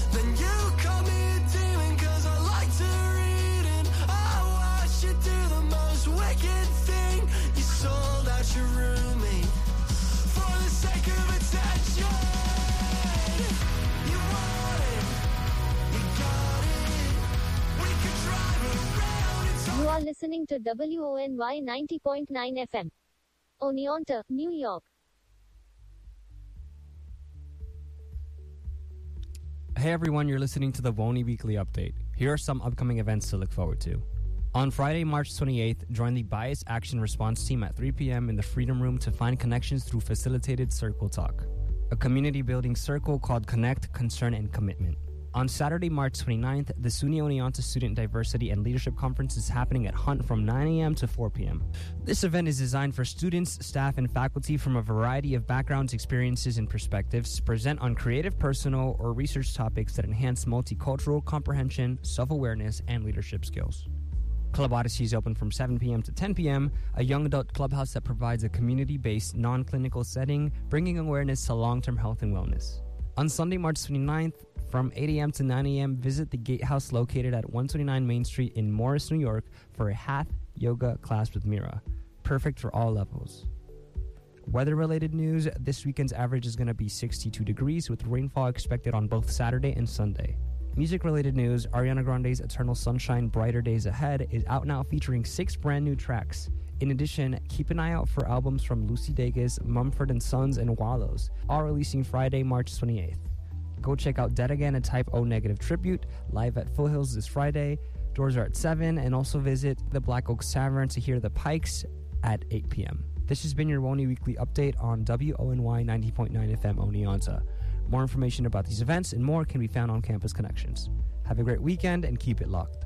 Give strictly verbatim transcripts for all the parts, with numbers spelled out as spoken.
then you call me a demon, cause I like to read and I watch you do the most wicked thing. You sold out your roommate for the sake of attention. You want it, you got it. We could drive around and talk. You are listening to W O N Y ninety point nine F M. Oneonta, New York. Hey everyone, you're listening to the Wony Weekly Update. Here are some upcoming events to look forward to. On Friday, March twenty-eighth, join the Bias Action Response Team at three p.m. in the Freedom Room to find connections through facilitated circle talk, a community-building circle called Connect, Concern, and Commitment. On Saturday, March twenty-ninth, the SUNY Oneonta Student Diversity and Leadership Conference is happening at Hunt from nine a.m. to four p.m. This event is designed for students, staff, and faculty from a variety of backgrounds, experiences, and perspectives to present on creative, personal, or research topics that enhance multicultural comprehension, self-awareness, and leadership skills. Club Odyssey is open from seven p.m. to ten p.m., a young adult clubhouse that provides a community-based, non-clinical setting, bringing awareness to long-term health and wellness. On Sunday, March twenty-ninth, from eight a.m. to nine a.m., visit the Gatehouse located at one twenty-nine Main Street in Morris, New York for a Hatha yoga class with Mira. Perfect for all levels. Weather-related news, this weekend's average is going to be sixty-two degrees with rainfall expected on both Saturday and Sunday. Music-related news, Ariana Grande's Eternal Sunshine, Brighter Days Ahead is out now featuring six brand new tracks. In addition, keep an eye out for albums from Lucy Dacus, Mumford and Sons, and Wallows, all releasing Friday, March twenty-eighth. Go check out Dead Again, a Type O Negative tribute, live at Full Hills this Friday. Doors are at seven, and also visit the Black Oaks Tavern to hear the Pikes at eight p.m. This has been your Wony Weekly Update on W O N Y ninety point nine F M Oneonta. More information about these events and more can be found on Campus Connections. Have a great weekend and keep it locked.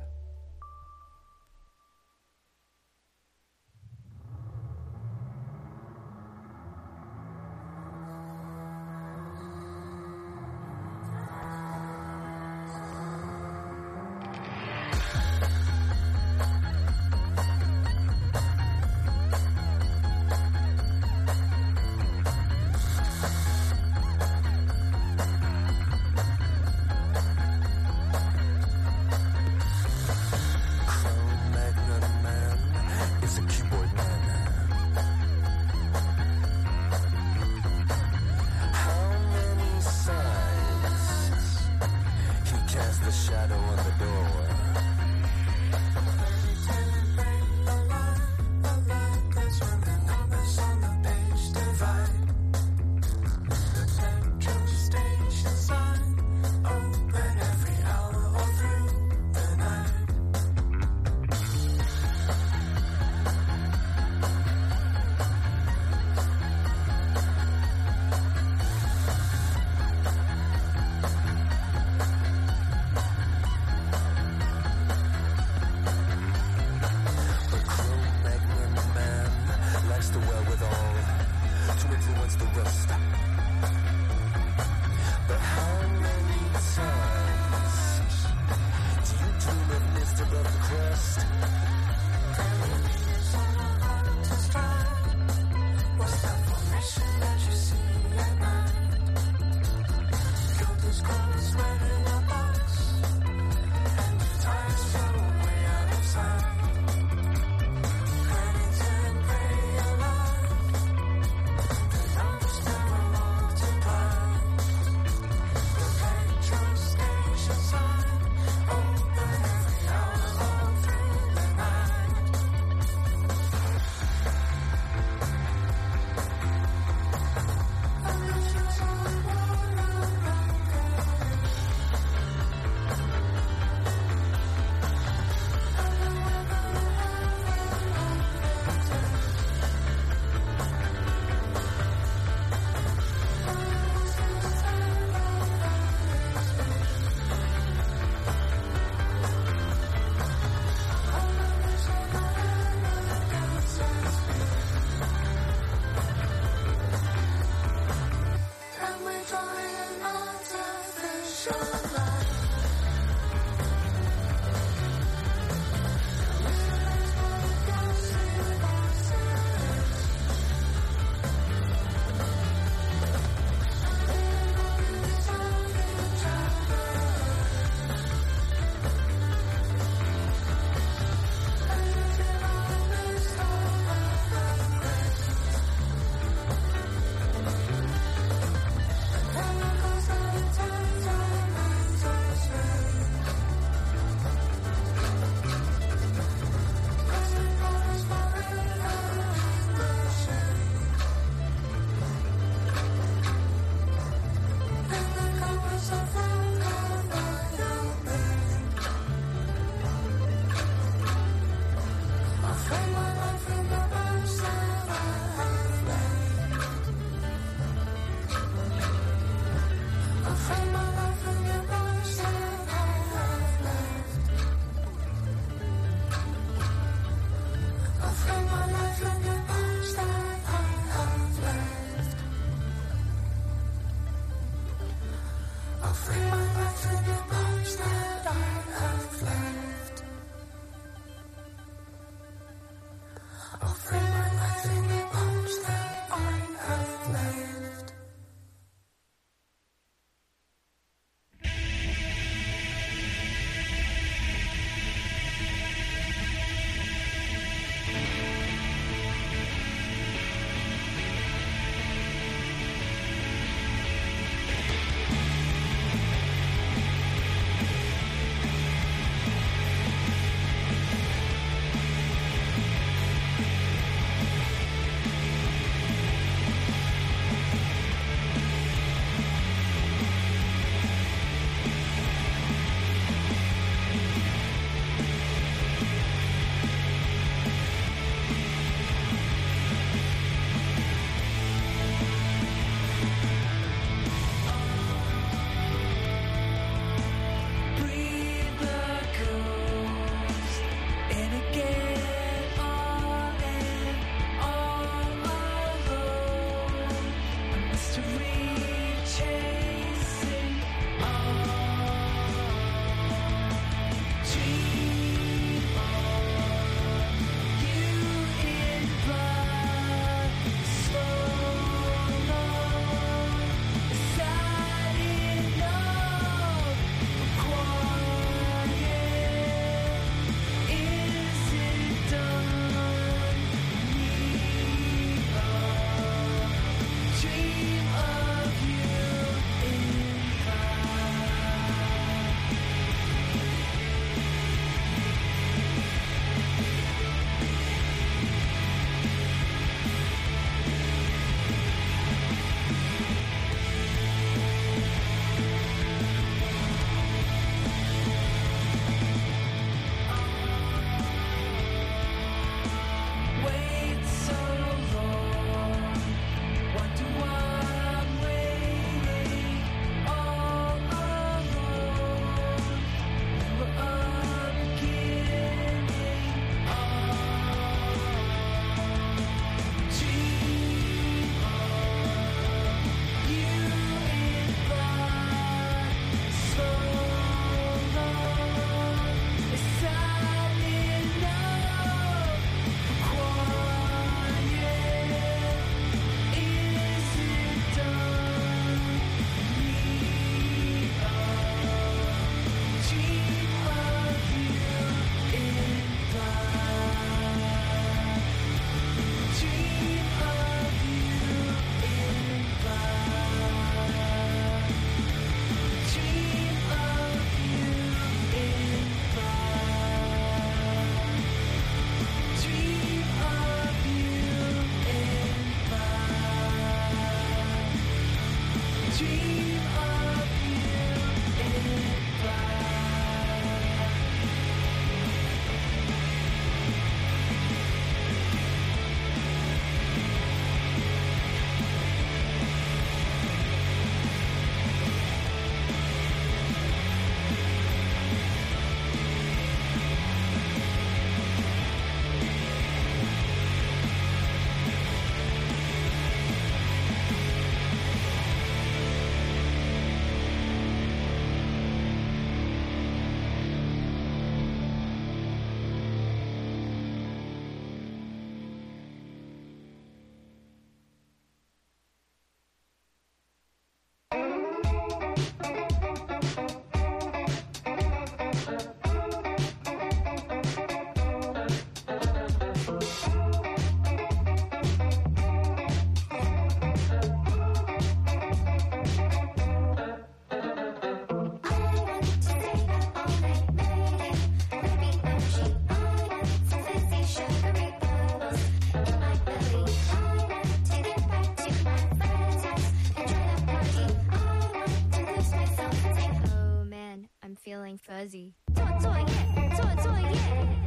feeling fuzzy. 做作业，做作业。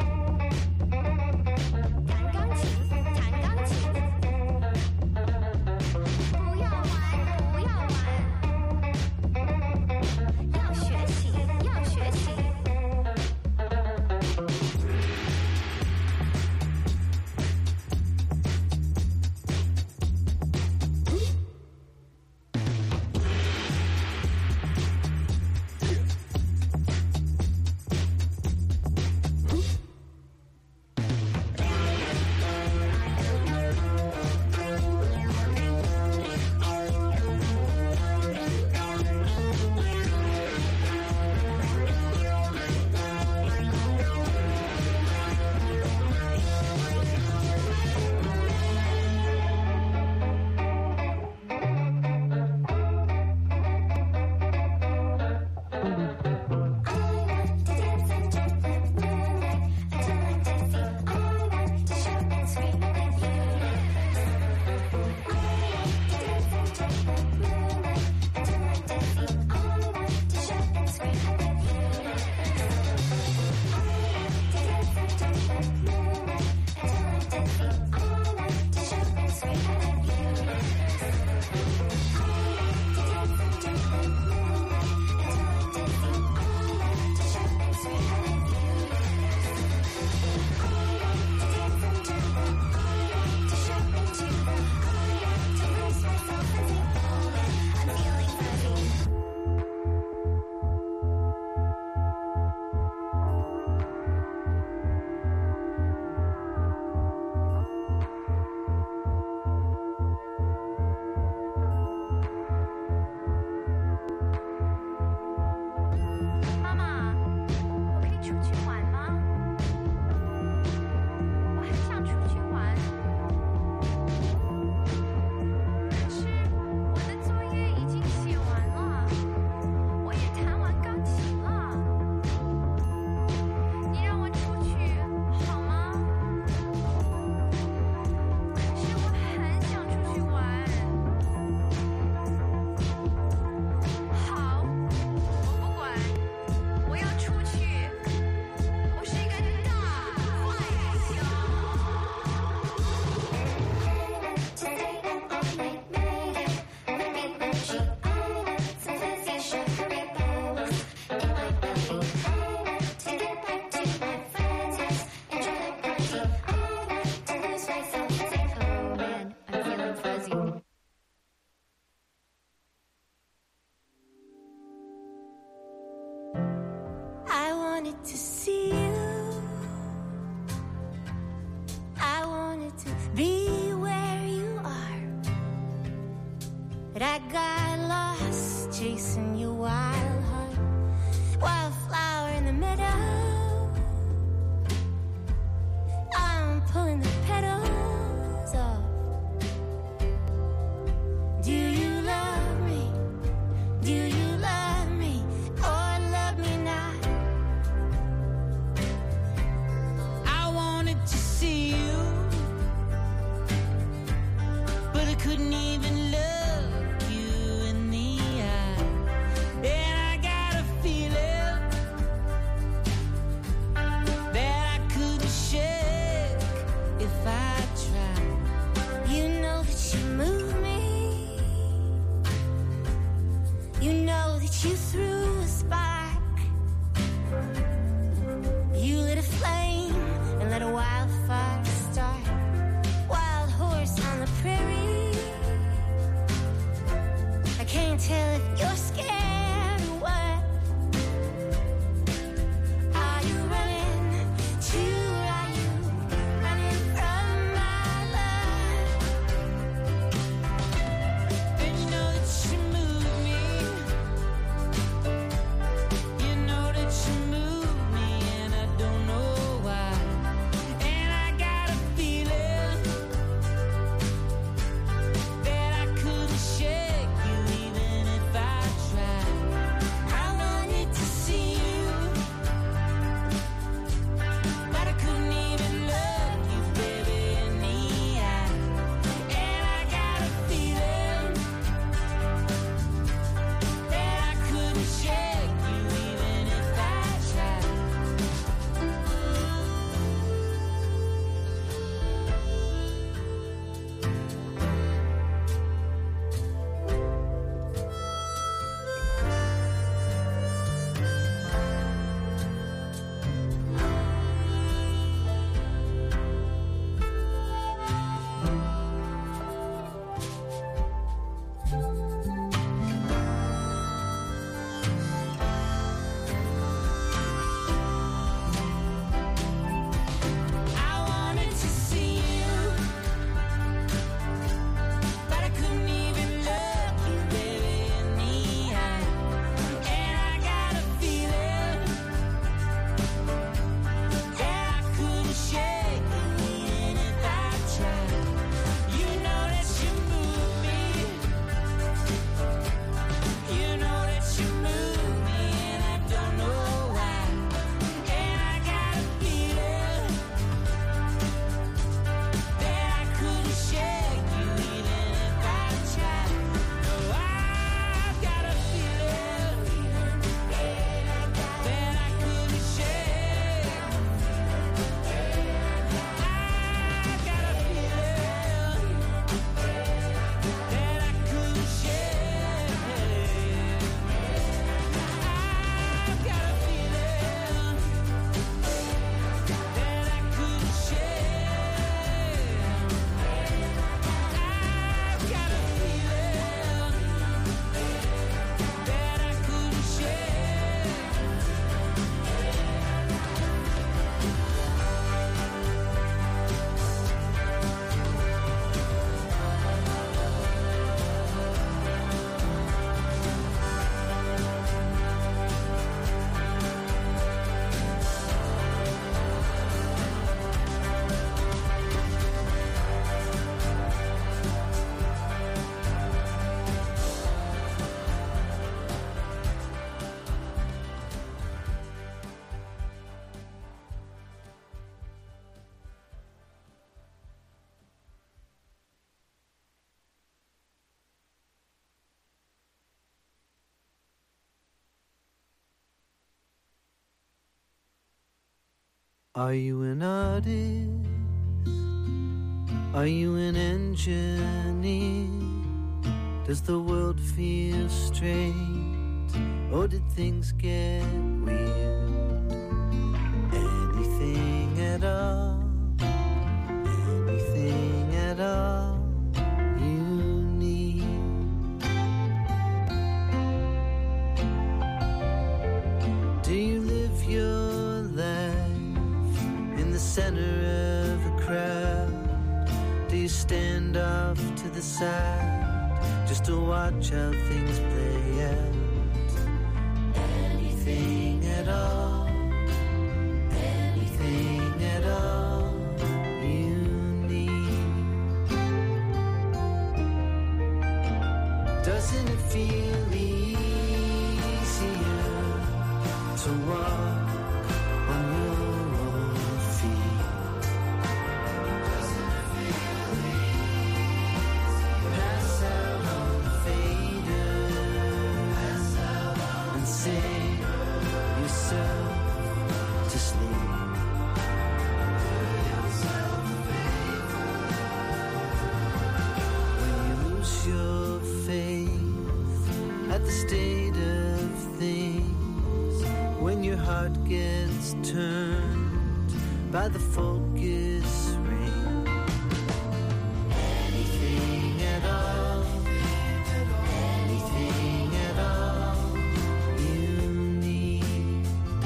弹钢琴，弹钢琴。不要玩，不要玩。要学习，要学习。 wanted to see you. I wanted to be where you are. But I got lost chasing your wild heart. Wildflower in the meadow. I'm pulling the petals off. Do you love me? Do you love me? Or love me not? I wanted to see you, but I couldn't even look you in the eye. And I got a feeling that I couldn't shake if I tried. You know that you move me. You know that you threw a spark. You lit a flame and let a wildfire start. Wild horse on the prairie. I can't tell if you're scared or what. Are you running too? Are you running from my love? And you know that you move me. You know that you move me, and I don't know why. And I got a feeling that I couldn't shake you even if I tried. I wanted to see you, but I couldn't even look you, baby, in the eye. And I got a feeling that I couldn't shake you even if I tried. I wanted to see you, but I couldn't even look you, baby, in the eye. And I got a feeling that I couldn't shake you even if I tried. You know that you move me. You know that you move me, and I don't know why. And I got a feeling that I couldn't shake you even if I tried. No, I've got a feeling that I couldn't shake. I've got a feeling that I couldn't shake. I've got a feeling that I couldn't shake. I've got a feeling that I couldn't Are you an artist? Are you an engineer? Does the world feel straight, or did things get weird? Anything at all, anything at all you need. Do you live your center of a crowd? Do you stand off to the side just to watch how things play out? Anything at all, anything at all you need. Doesn't it feel easier to walk on your own feet? Doesn't it feel easier? Pass out on the fader, pass out on and sing yourself to sleep. Do yourself a favor. When you lose your faith at the state of things, when your heart gets turned by the focus ring, anything at all, anything at all you need.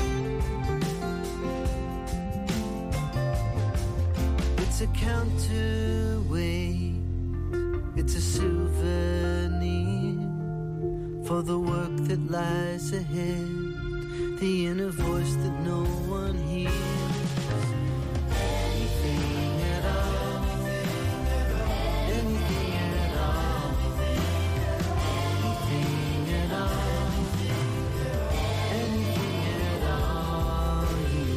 It's a counterweight, it's a souvenir for the work that lies ahead, the inner voice that no one hears. Anything at all, anything at all, anything at all, anything at all you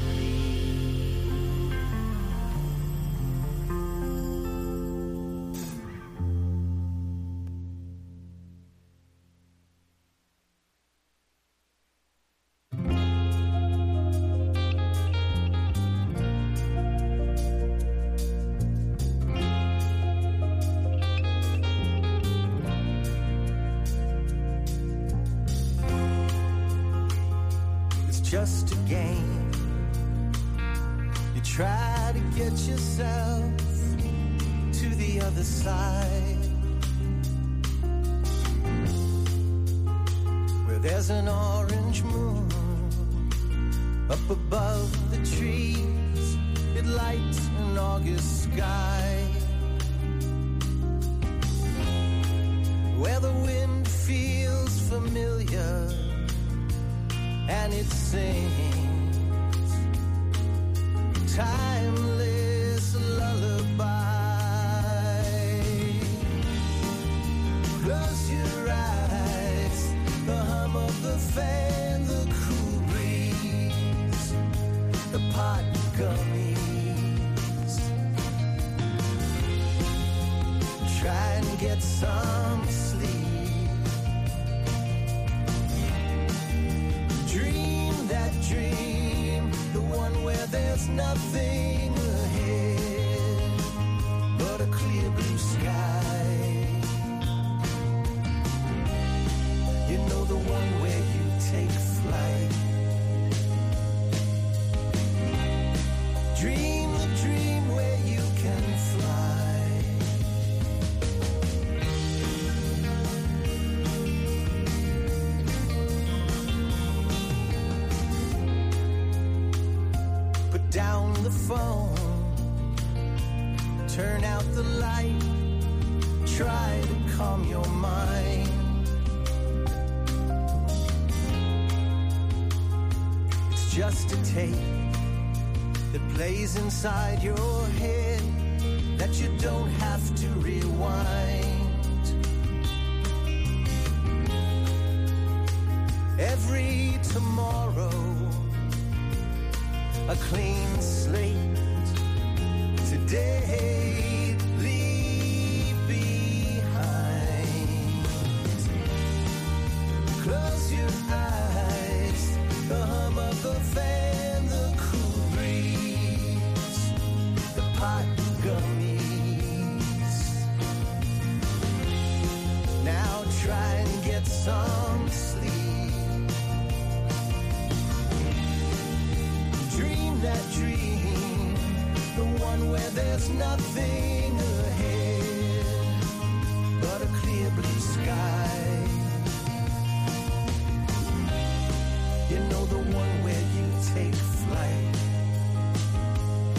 It's just a game. You try to get yourself to the other side, where there's an orange moon up above the trees. It lights an August sky, where the wind feels familiar and it sings timeless lullaby. Close your eyes, the hum of the fan, the cool breeze, the pot gummies. Try and get some sleep. Dream that dream, the one where there's nothing ahead but a clear blue sky. You know, the one where you take flight. Dream the dream where you can fly. Put down the phone, turn out the light, try to calm your mind. It's just a tape that plays inside your head that you don't have to rewind. Every tomorrow, a clean slate. Today, leave behind. Close your eyes, the hum of the fan, the cool breeze, the pot gummies. Now try and get some sleep. Dream that dream, the one where there's nothing ahead but a clear blue sky. You know, the one where you take flight.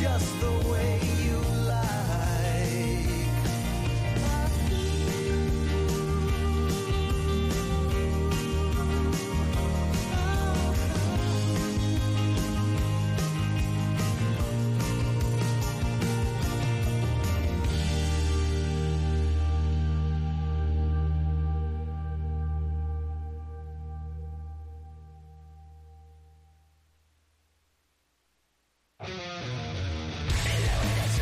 just the way you like. Hello,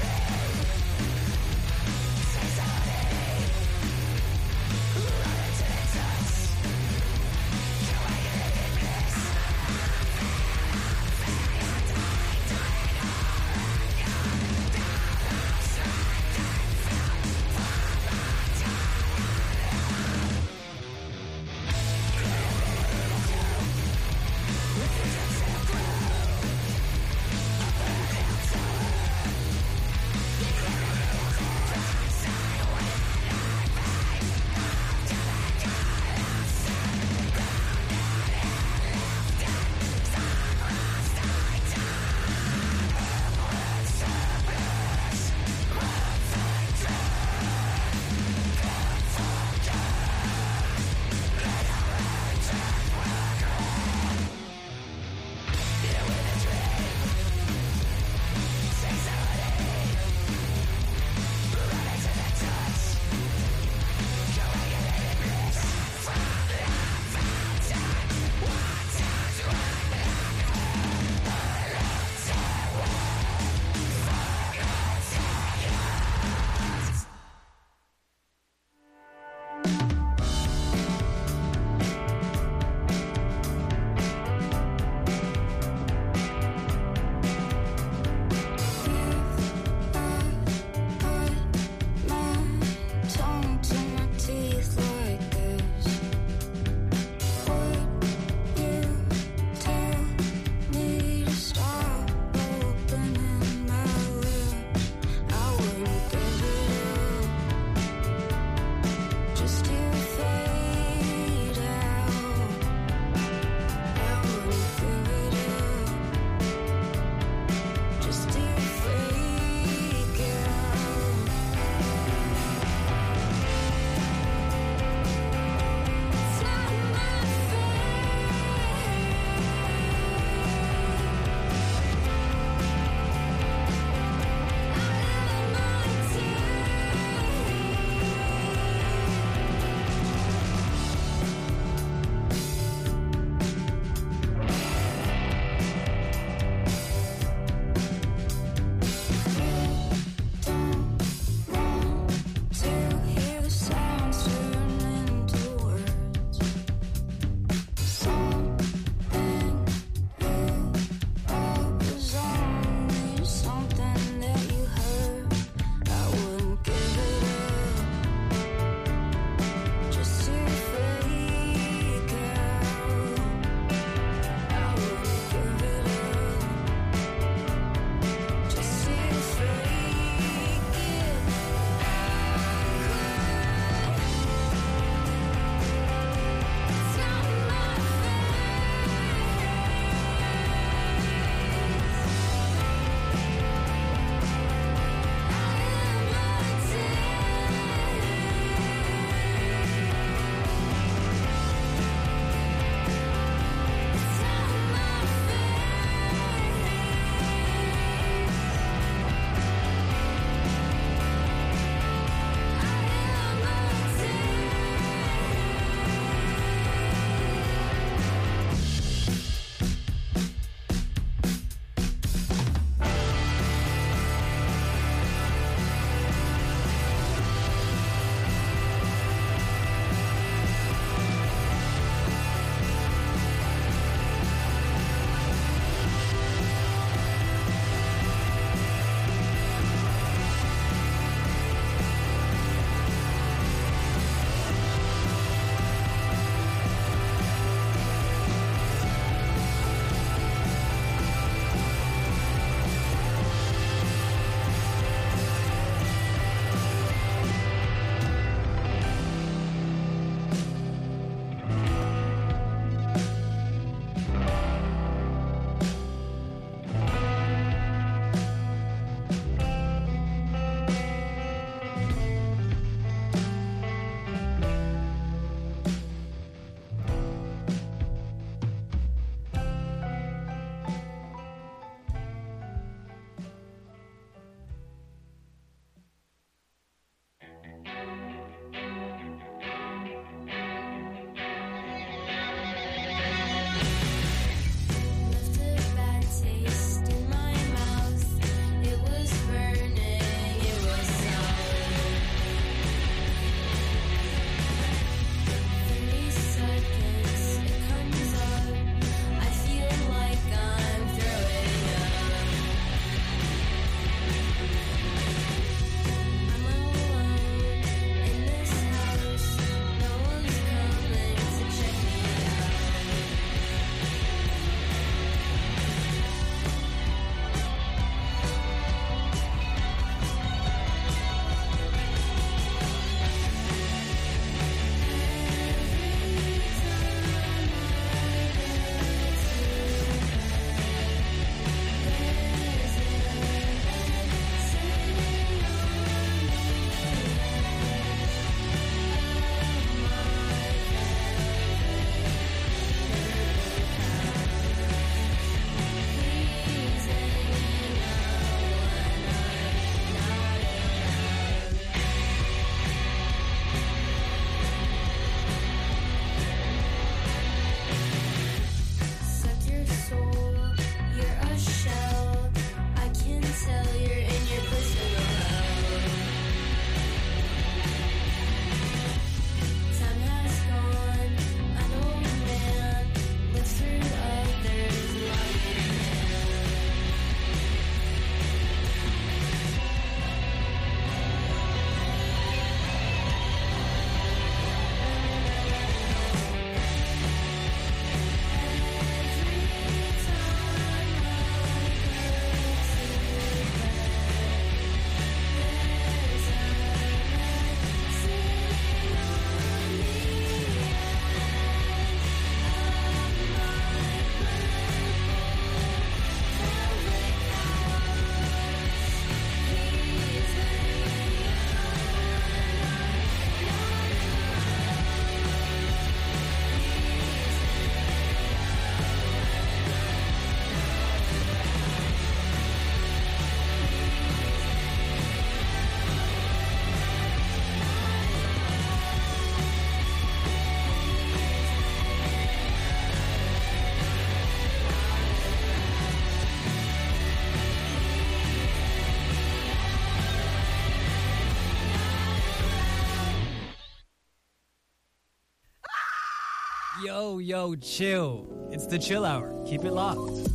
Yo, yo, chill. It's the chill hour. Keep it locked.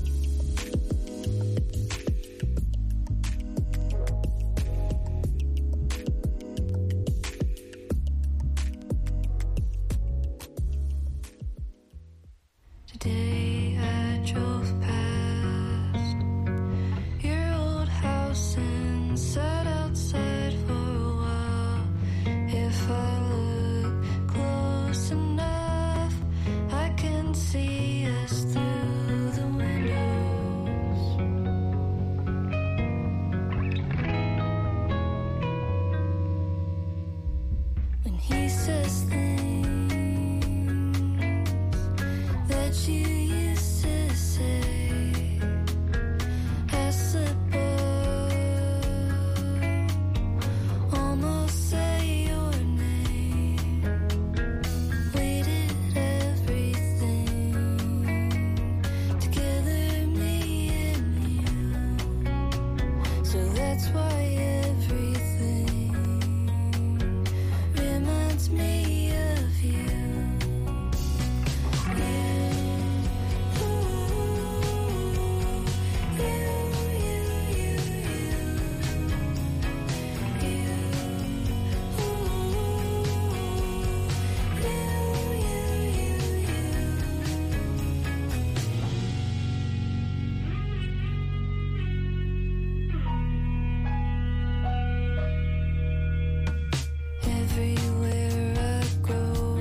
Today I drove past your old house and sat outside for a while. If I look close enough, I can see us through the windows. When he says things that you used to say, I slip up, almost say your name. We did everything together, me and you. So that's why everything reminds me of you. Everywhere I go,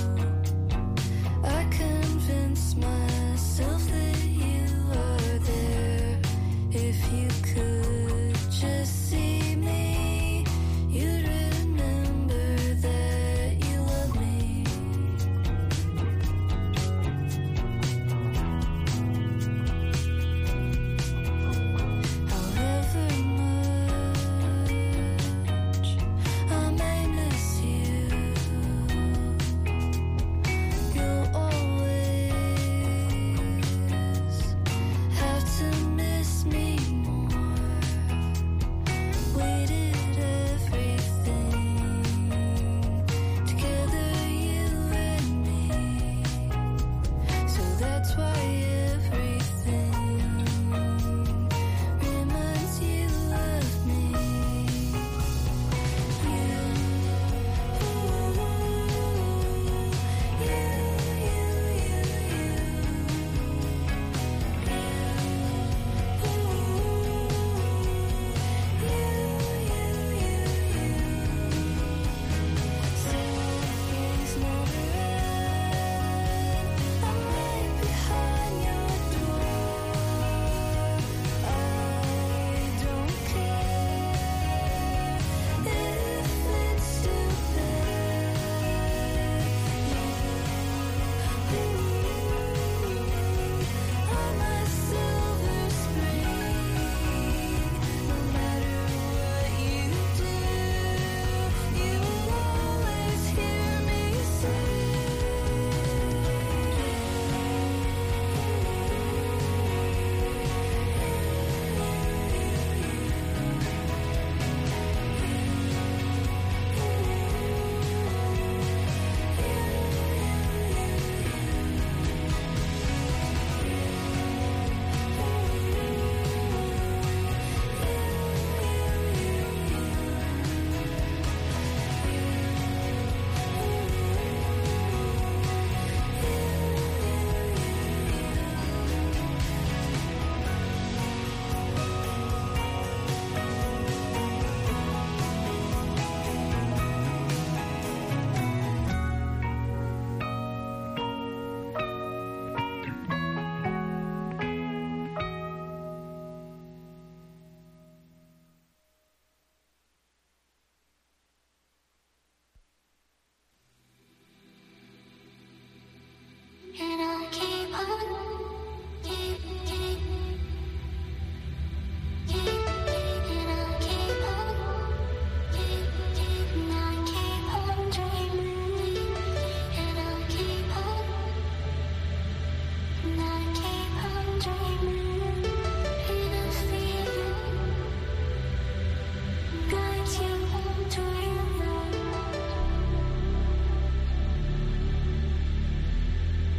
I convince myself that you are there. If you could just see me, you'd remember that you love me. However much I may miss you, you'll always have to miss me more. We did everything together, you and me. So that's why everything reminds you of me. And I keep on, keep, keep, keep, and I keep on, keep, keep, and I keep on dreaming, and I keep on, and I keep on dreaming, and I feel guides you to your love.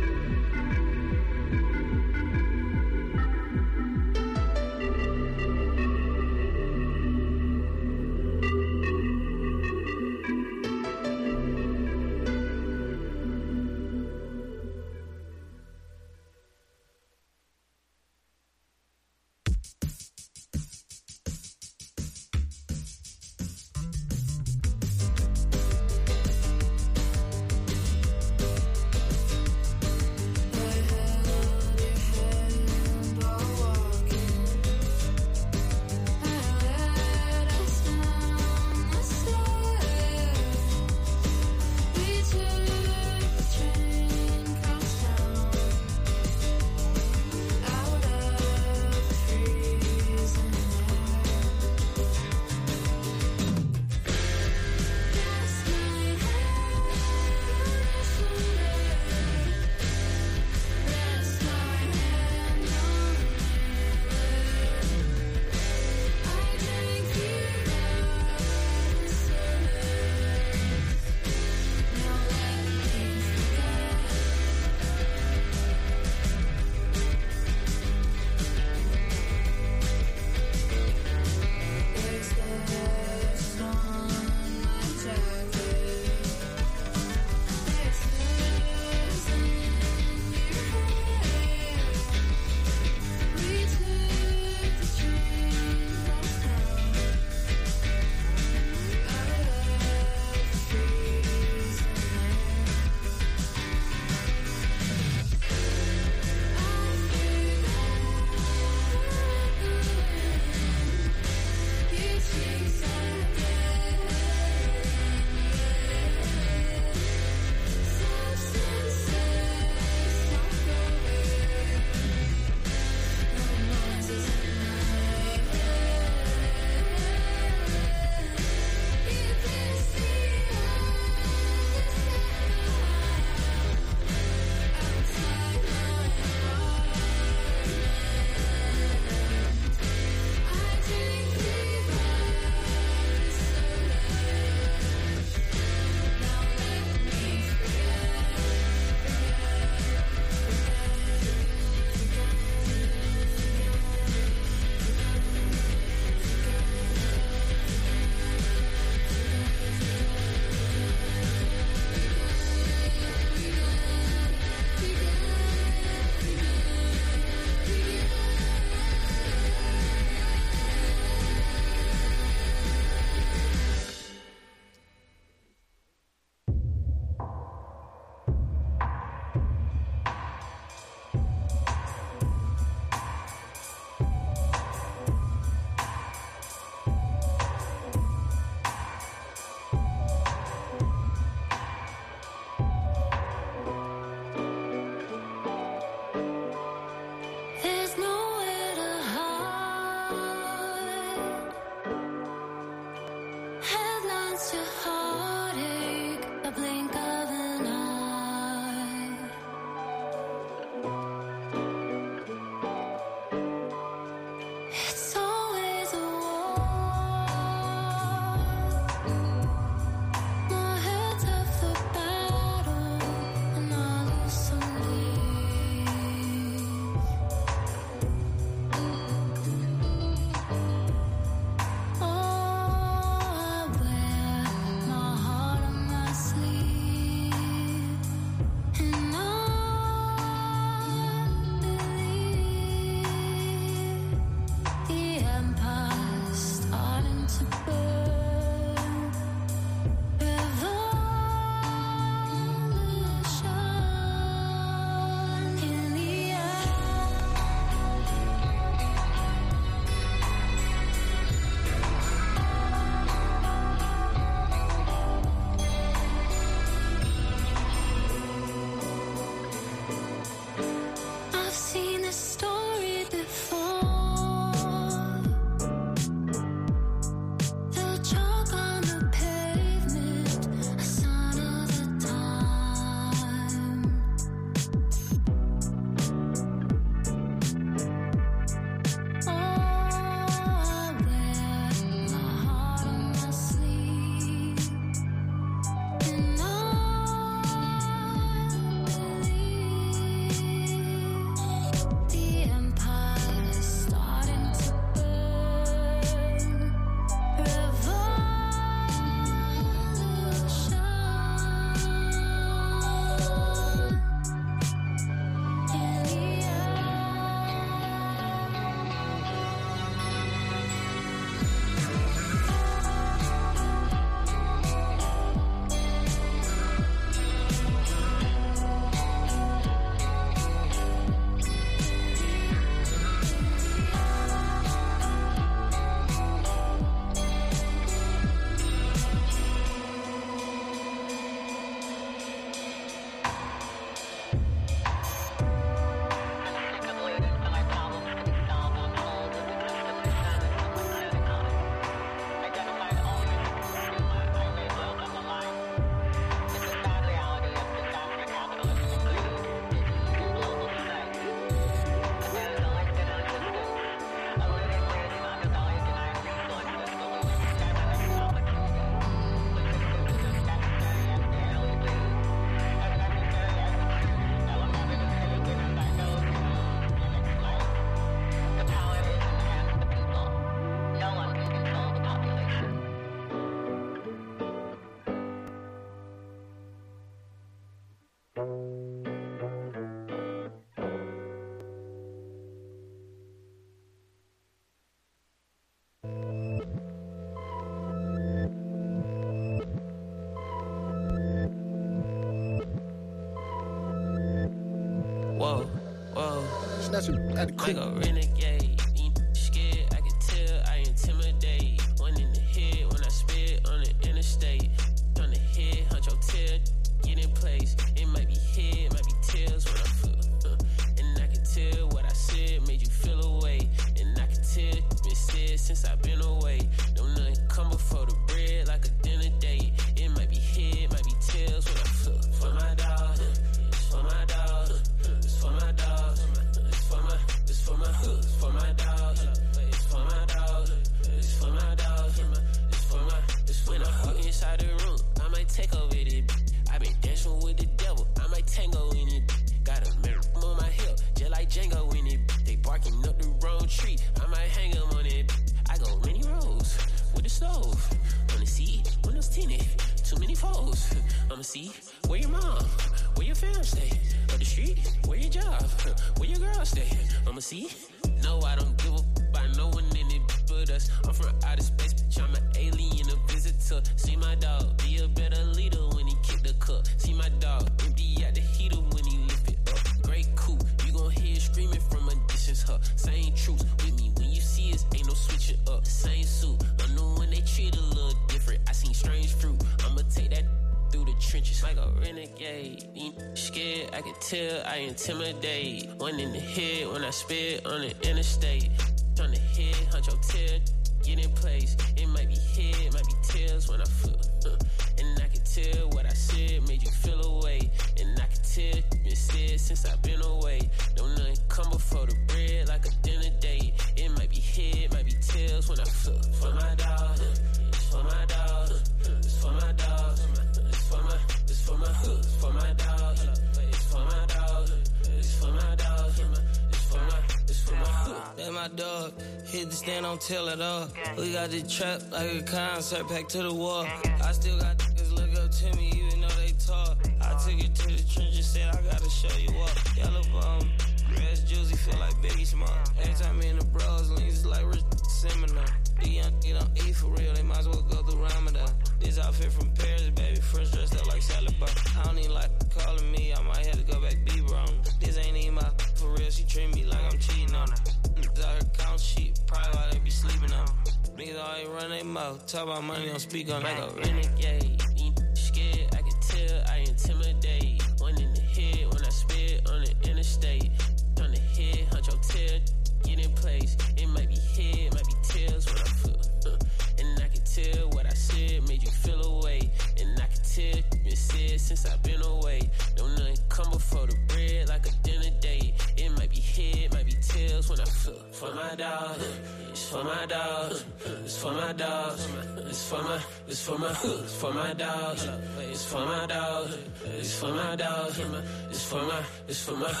whoa, whoa. Snatch him at the Like cool. a renegade, you scared, I can tell, I intimidate. One in the head when I spit on the interstate. On the head, hunch your tail, get in place. It might be head, might be tails when I feel. Uh, and I can tell what I said made you feel away. And I can tell it's been said since I've been away. Don't nothing come before the bread like a dinner date. It might be head, might be tails when I feel. For my dog, it's for my dog, it's for my dog, it's for my, it's for my, it's for my dog, it's for my dog, it's for my dog, it's for my, it's when I walk inside the room, I might take over it. I been dancing with the devil, I might tango in it. Got a mirror on my hip, just like Django in it. They barking up the wrong tree, I might hang them on it. I go many rows with the stove. On the seat, windows tinted, too many foes. I'ma see where your mom, where your fam stay. Up the street, where your job, where your girl stay. I'ma see. No, I don't give a f- by no one in it but us. I'm from outer space, bitch, I'm an alien, a visitor. See my dog, be a better leader when he kick the cup. See my dog, empty out the heater when he lift it up. Great cool, you gon' hear screaming from a distance, huh? Same truth with me, when you see us, ain't no switching up. Same suit, I know when they treat a little different. I seen strange fruit, I'ma take that through the trenches like a renegade. You scared, I can tell, I intimidate. One in the head when I spit on the interstate. On the head, hunch your tail, get in place. It might be head, might be tails when I feel. Uh, and I can tell what I said made you feel away. And I can tell it's been said since I've been away. Don't nothing come before the bread like a dinner date. It might be head, might be tails when I feel. For my dog, it's for my dog, it's for my dog. It's for my, it's for my, it's for my dog. It's for my dog. It's for my dog. It's for my, it's for my. That my dog hit the stand, don't tell it all. We got this trap like a concert, packed to the wall. I still got niggas look up to me even though they talk. I took it to the trenches, said I gotta show you up. Yellow bum, dress juicy, feel like Biggie Small. Every time me in the bros, links like Rich Seminar. These young niggas don't eat for real, they might as well go through Ramadan. This outfit from Paris, baby, fresh dressed up like salad bar. I don't even like calling me, I might have to go back Bieber on her. This ain't even my for real, she treat me like I'm cheating on her. Niggas out here count sheep, probably why they be sleeping on her. Niggas always run their mouth, talk about money, don't speak on it. Like a renegade, you scared, I can tell, I intimidate. One in the head when I spit on the interstate. On the head, hunch your tail, get in place. It might be head, might be tails when I feel. Uh, and I can tell what I said made you feel away. And I can tell it's been said since I've been away. Don't nothing come before the bread like a dinner date. It might be head, might be tails when I feel. For my dog, it's for my dog, it's for my dog, it's for my, it's for my, it's for my dog, it's for my dog, it's for my dog, it's for my, it's for my.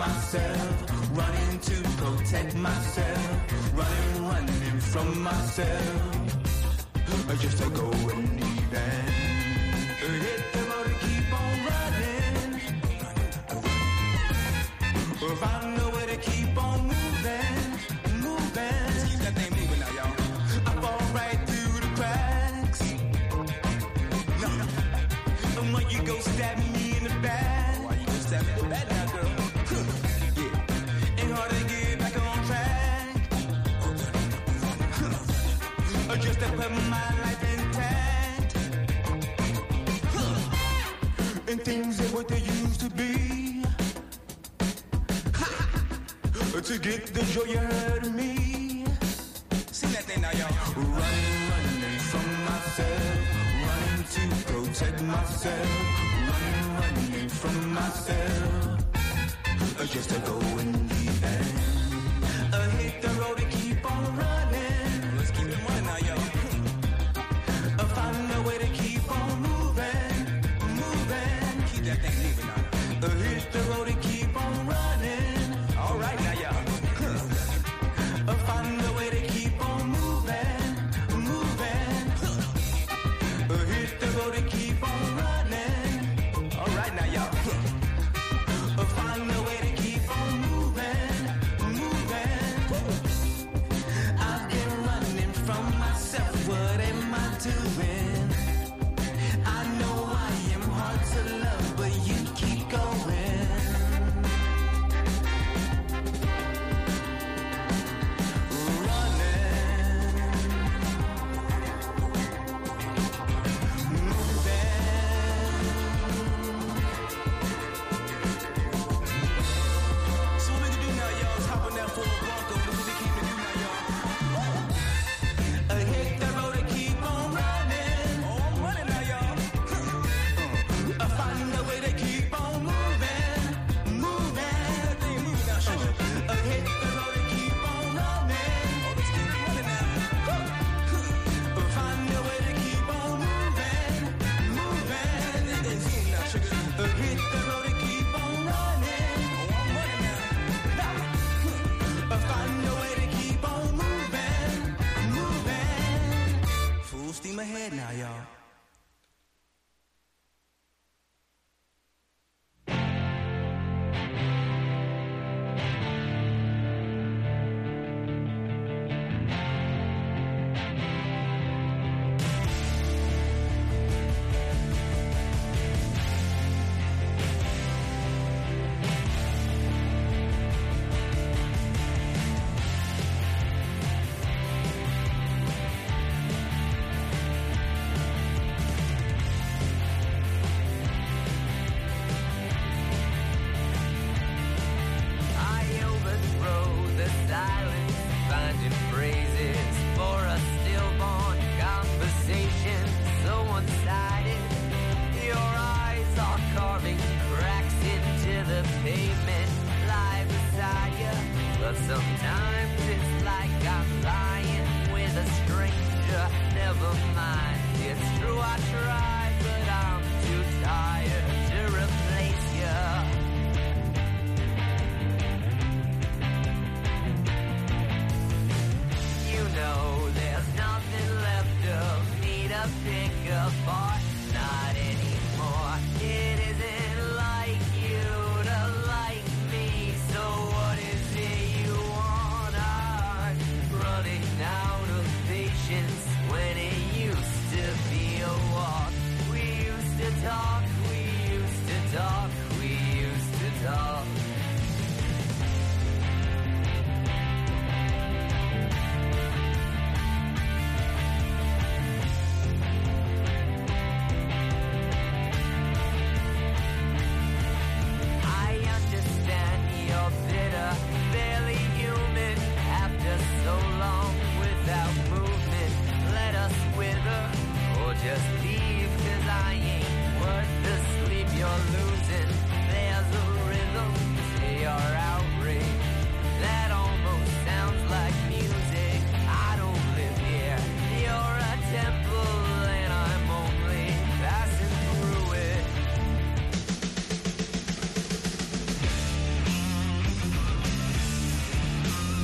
myself, running to protect myself, running, running from myself, just to go and leave and hit the road and keep on running, find a way to keep on moving, moving. Let's keep that thing moving now, y'all. I fall right through the cracks. No, and when you go stab me in the back, why you go stab me in the back now, girl? Yeah, ain't hard to get back on track. Just to put my life intact, and things ain't what they used to be. To get the joy you heard of me. Sing that thing now, y'all. Running, running from myself, running to protect myself, running, running from myself, just to go and leave and uh, hit the road and keep on running. Let's keep it running now, y'all. Uh, find a way to keep on moving, moving. Keep that thing moving now. Uh, hit the road and keep on running. All right now, y'all. Uh, find a way to keep on moving, moving. Uh, hit the road and keep on running. All right now, y'all. Uh, find a way to keep on moving, moving. I've been running from myself. What am I doing? I know I am hard to love, but you keep going. Steam ahead now, y'all.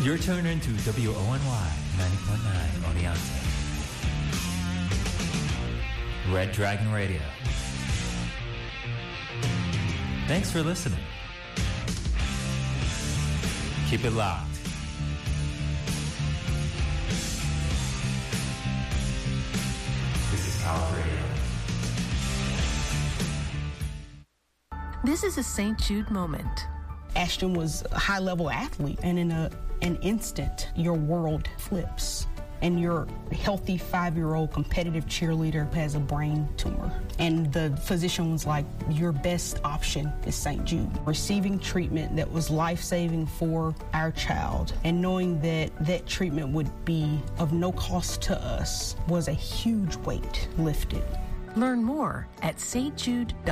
You're tuned into W O N Y ninety point nine Oneonta. Red Dragon Radio. Thanks for listening. Keep it locked. This is Power Radio. This is a Saint Jude moment. Ashton was a high-level athlete, and in a, an instant, your world flips. And your healthy five-year-old competitive cheerleader has a brain tumor. And the physician was like, your best option is Saint Jude. Receiving treatment that was life-saving for our child and knowing that that treatment would be of no cost to us was a huge weight lifted. Learn more at S T jude dot org.